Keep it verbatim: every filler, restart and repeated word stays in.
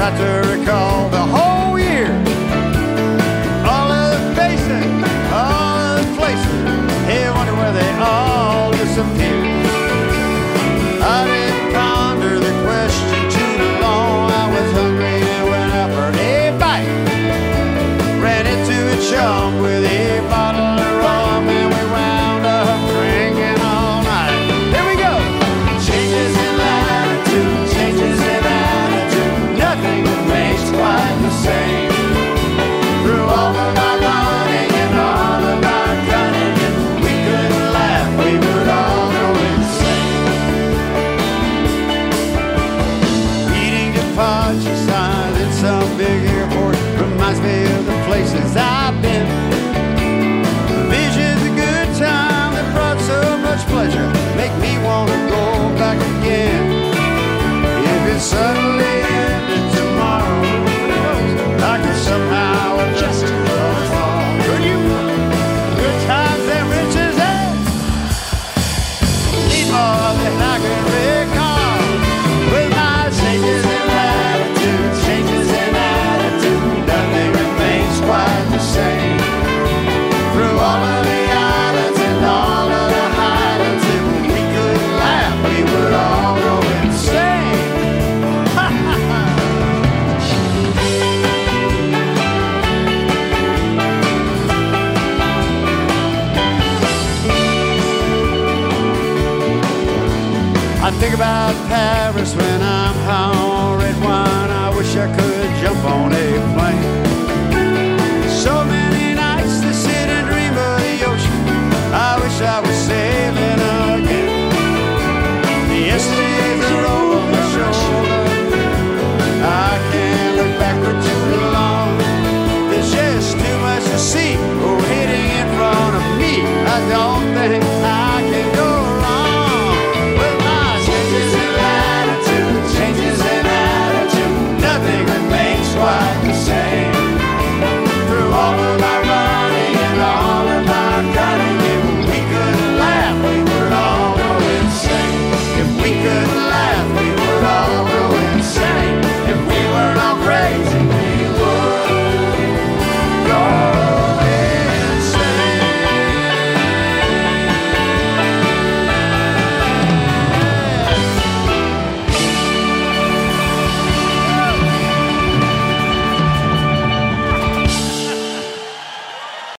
try to recall the whole year, all of the faces, all of the places. Hey, I wonder where they all disappeared. I didn't ponder the question too long. I was hungry and went out for a bite. Ran into a chum with a bottle of rum, and we wound up drinking all night. Here we go. Changes in latitude, changes in attitude. Nothing remains quite the same. Through all of our running and all of our cunning, if we couldn't laugh, we would all go insane. Eating departure in some big airport reminds me of the places I've been. Visions of good time that brought so much pleasure make me want to go back again. If it suddenly ended tomorrow, I could somehow adjust to the fall. Could you? Good times and riches, eh? Need more than I can recall. With my changes in latitude, changes in attitude, nothing remains quite the same. Through all of the islands and all of the highlands, if we couldn't laugh, we would all go insane. I think about Paris when I'm high on red wine. I wish I could jump on a plane. So many nights to sit and dream of the ocean. I wish I was sailing again. The yesterdays are over my shoulder. I can't look backward too long. There's just too much to see waiting in front of me. I don't think